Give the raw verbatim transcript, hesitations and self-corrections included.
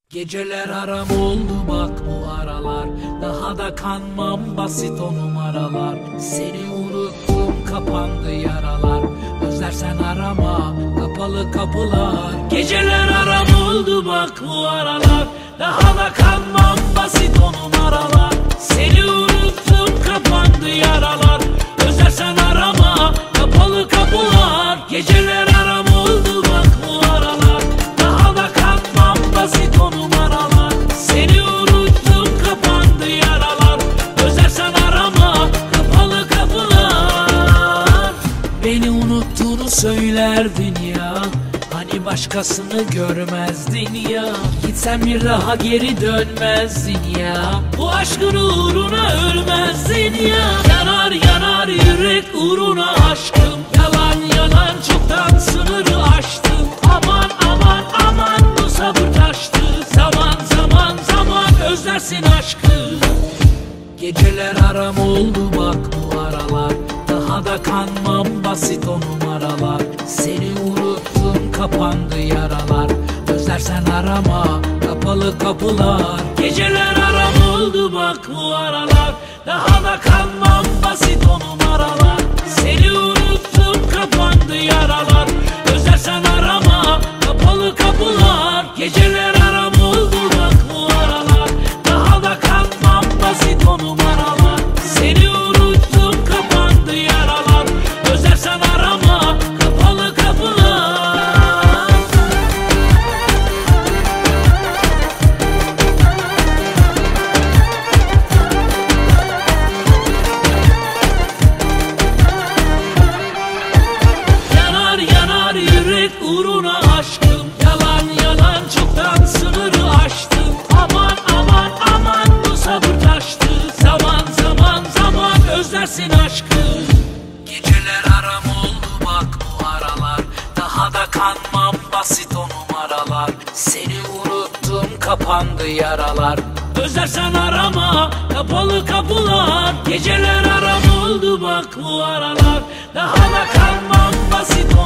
Geceler aram oldu bak bu aralar, daha da kanmam basit o numaralar. Seni unuttum kapandı yaralar, özlersen arama kapalı kapılar. Geceler aram oldu bak bu aralar, daha da kanmam basit o numaralar. Seni unuttum kapandı yaralar, özlersen arama kapalı kapılar. Geceler aram oldu bak bu aralar, daha da kanmam basit o numaralar. Seni unuttum kapandı yaralar, özlersen arama kapalı kapılar. Beni unuttuğunu söylerdin ya, hani başkasını görmezdin ya. Gitsen bir daha geri dönmezdin ya, bu aşkın uğruna ölmezdin ya. Yanar yanar yürek uğruna aşkım, yalan yalan çoktan sınırı aştım. Aman aman aman bu sabır taştı, zaman zaman zaman özlersin aşkı. Geceler aram oldu bak bu aralar, daha da kanmam basit o numaralar. Seni unuttum kapandı yaralar, özlersen arama kapalı kapılar. Geceler aram oldu bak bu aralar, daha da kanmam basit o numaralar. Seni unuttum kapandı yaralar, özlersen arama kapalı kapılar. Geceler aram oldu bak bu aralar, daha da kanmam basit o numaralar. Seni unuttum kapandı yaralar, özlersen arama kapalı kapılar. Yanar yanar yürek uğruna aşkım, yalan yalan çoktan sınırı aştım. Aman aman aman bu sabır taştı, zaman zaman zaman özlersin aşkı. Geceler aram oldu bak bu aralar, daha da kanmam basit o numaralar. Seni unuttum kapandı yaralar, özlersen arama kapalı kapılar. Geceler aram oldu bak bu aralar, daha da kanmam basit o